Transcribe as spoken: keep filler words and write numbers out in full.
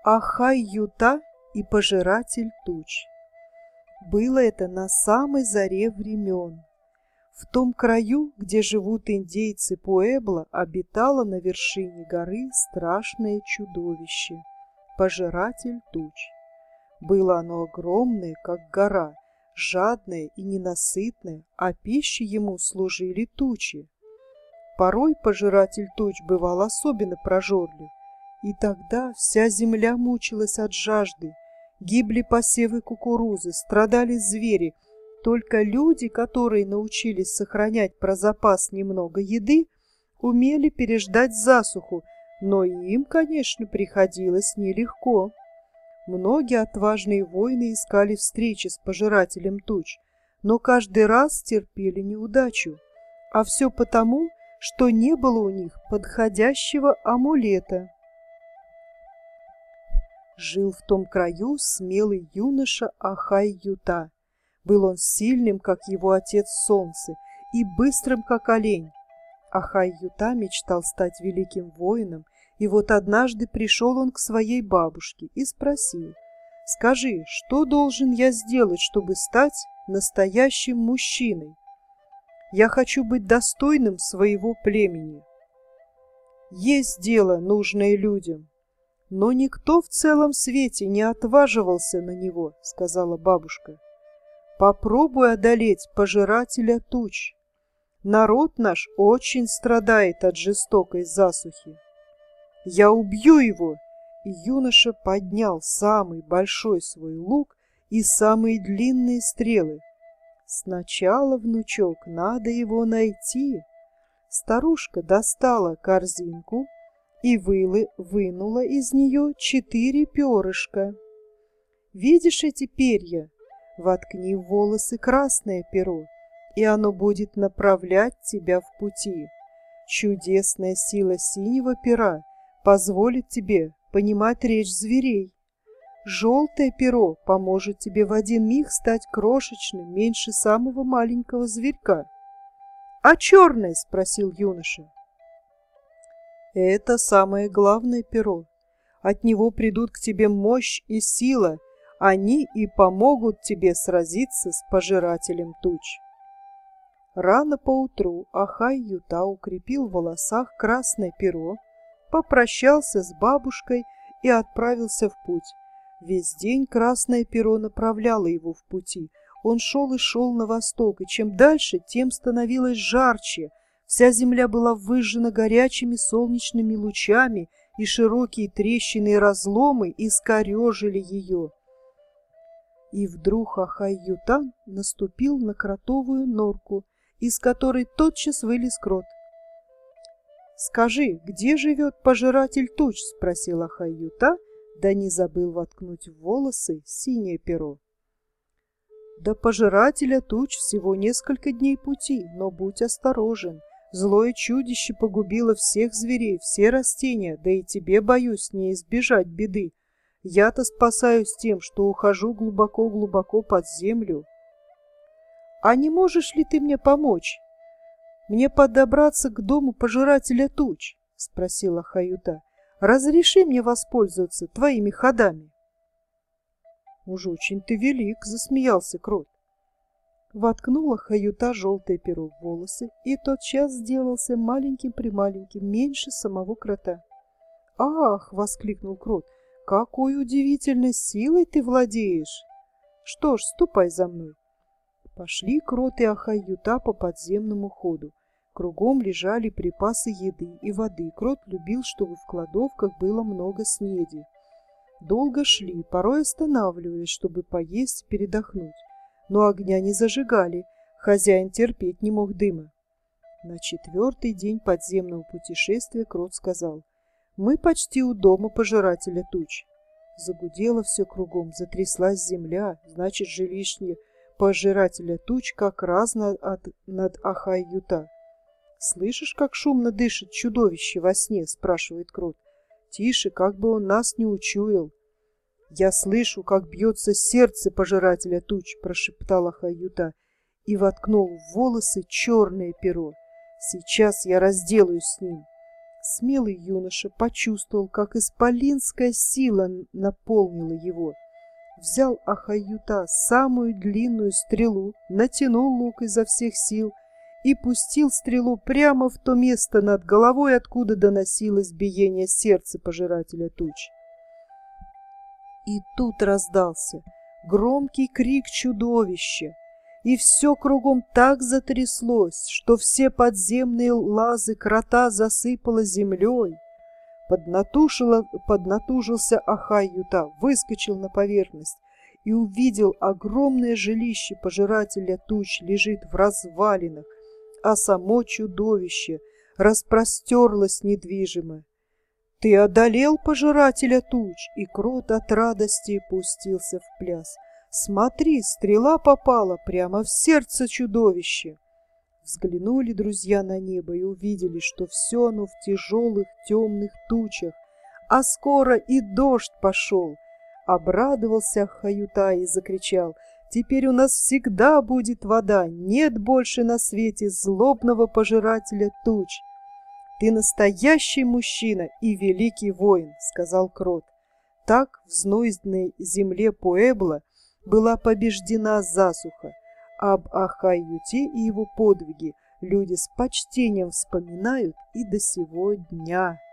Ахай-Юта и пожиратель туч. Было это на самой заре времен. В том краю, где живут индейцы Пуэбло, обитало на вершине горы страшное чудовище — пожиратель туч. Было оно огромное, как гора, жадное и ненасытное, а пищей ему служили тучи. Порой пожиратель туч бывал особенно прожорлив, и тогда вся земля мучилась от жажды, гибли посевы кукурузы, страдали звери. Только люди, которые научились сохранять про запас немного еды, умели переждать засуху, но и им, конечно, приходилось нелегко. Многие отважные воины искали встречи с пожирателем туч, но каждый раз терпели неудачу. А все потому, что не было у них подходящего амулета. Жил в том краю смелый юноша Ахай-Юта. Был он сильным, как его отец Солнце, и быстрым, как олень. Ахай-Юта мечтал стать великим воином, и вот однажды пришел он к своей бабушке и спросил: «Скажи, что должен я сделать, чтобы стать настоящим мужчиной? Я хочу быть достойным своего племени». «Есть дело, нужное людям, но никто в целом свете не отваживался на него», — сказала бабушка. «Попробуй одолеть пожирателя туч. Народ наш очень страдает от жестокой засухи. Я убью его». И юноша поднял самый большой свой лук и самые длинные стрелы. «Сначала, внучок, надо его найти». Старушка достала корзинку и вылы, вынула из нее четыре перышка. «Видишь эти перья? Воткни в волосы красное перо, и оно будет направлять тебя в пути. Чудесная сила синего пера позволит тебе понимать речь зверей. Желтое перо поможет тебе в один миг стать крошечным, меньше самого маленького зверька». «А черное?» — спросил юноша. «Это самое главное перо. От него придут к тебе мощь и сила. Они и помогут тебе сразиться с пожирателем туч». Рано поутру Ахай-Юта укрепил в волосах красное перо, попрощался с бабушкой и отправился в путь. Весь день красное перо направляло его в пути. Он шел и шел на восток, и чем дальше, тем становилось жарче. Вся земля была выжжена горячими солнечными лучами, и широкие трещины и разломы искорежили ее. И вдруг Ахай-Юта наступил на кротовую норку, из которой тотчас вылез крот. «Скажи, где живет пожиратель туч?» — спросил Ахай-Юта, да не забыл воткнуть в волосы синее перо. «До пожирателя туч всего несколько дней пути, но будь осторожен. Злое чудище погубило всех зверей, все растения, да и тебе, боюсь, не избежать беды. Я-то спасаюсь тем, что ухожу глубоко-глубоко под землю». «А не можешь ли ты мне помочь? Мне подобраться к дому пожирателя туч?» — спросила Ахай-Юта. «Разреши мне воспользоваться твоими ходами». «Уж очень ты велик», — засмеялся крот. Воткнула Ахай-Юта желтое перо в волосы, и тотчас сделался маленьким-прималеньким, меньше самого крота. «Ах!» — воскликнул крот. «Какой удивительной силой ты владеешь! Что ж, ступай за мной». Пошли крот и Ахай-Юта по подземному ходу. Кругом лежали припасы еды и воды. Крот любил, чтобы в кладовках было много снеди. Долго шли, порой останавливаясь, чтобы поесть и передохнуть. Но огня не зажигали, хозяин терпеть не мог дыма. На четвертый день подземного путешествия крот сказал: «Мы почти у дома пожирателя туч». Загудело все кругом, затряслась земля, значит, жилище пожирателя туч как раз над, от, над Ахай-Юта. «Слышишь, как шумно дышит чудовище во сне?» — спрашивает крот. «Тише, как бы он нас не учуял». «Я слышу, как бьется сердце пожирателя туч», — прошептал Ахай-Юта и воткнул в волосы черное перо. «Сейчас я разделаюсь с ним». Смелый юноша почувствовал, как исполинская сила наполнила его. Взял Ахаюта самую длинную стрелу, натянул лук изо всех сил и пустил стрелу прямо в то место над головой, откуда доносилось биение сердца пожирателя туч. И тут раздался громкий крик чудовища, и все кругом так затряслось, что все подземные лазы крота засыпало землей. Поднатушило, поднатужился Ахай-Юта, выскочил на поверхность и увидел огромное жилище пожирателя туч лежит в развалинах, а само чудовище распростерлось недвижимо. «Ты одолел пожирателя туч!» И крот от радости пустился в пляс. «Смотри, стрела попала прямо в сердце чудовища!» Взглянули друзья на небо и увидели, что все оно в тяжелых темных тучах, а скоро и дождь пошел. Обрадовался Ахаюта и закричал: «Теперь у нас всегда будет вода, нет больше на свете злобного пожирателя туч!» «Ты настоящий мужчина и великий воин», — сказал крот. Так в знойной земле Пуэбла была побеждена засуха. Об Ахай-Юте и его подвиги люди с почтением вспоминают и до сего дня.